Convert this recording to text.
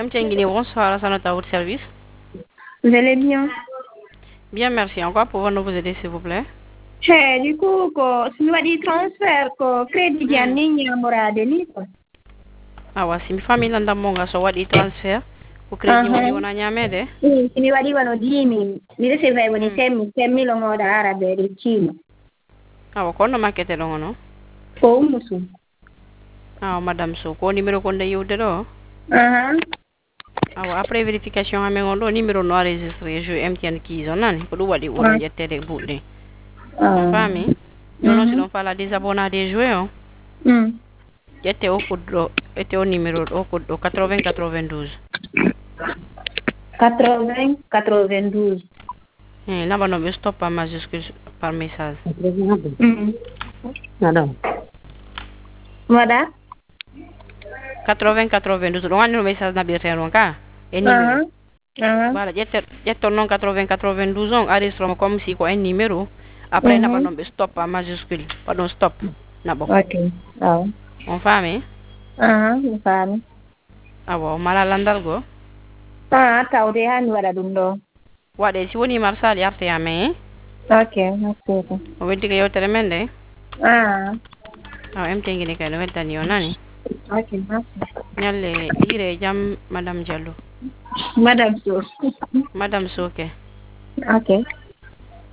Guinée, bonsoir, à notre à votre service. Vous allez bien? Bien, merci. En quoi pouvons-nous vous aider, s'il vous plaît? Du coup, si waɗi transfert ko crédit janni ñamorade ni ko. Awa, si mi famille landam monga so waɗi transfert ko crédit woni wona ñamede? Si mi waɗi wano 10 000 mi recevai woni 5 000 on oɗa ara ɓe reccima. Awa, kono makkete ɗo ngono? Ko Oumou Sow. Awa, madame Sow, ko numéro konde yewde ɗo? Awa, après vérification amen on ɗo numéro no enregistré jeu MTN keys on nani ko ɗum waɗi ɓuuro ƴettede ɓuuɗɗe. On faami? Jonon si ɗon fala désabonné des jouets o? ƴette o code ɗo ƴette o numéro o code ɗo 80 92. 80 92. Là-bas, non, stop en majuscule par message. Madame. Voilà. 80 92. Donc, on a un message dans le cas. Et numéro. Voilà, j'ai non 80 92 on enregistre comme si quoi un numéro. Après, on a un stop en majuscule. Pardon, stop. Ok. On famille? On famille. Ah bon, mala landal go? Tawde han waɗa ɗum ɗo. Waɗe si woni marsal yarte ame. Ok, merci. O weddiga yewtere men de? Em tengini kay no weddani yo nani? Ok, merci. Nyalle ire jam Madame Diallo. Madame Sow. Madame Sow ke. Ok.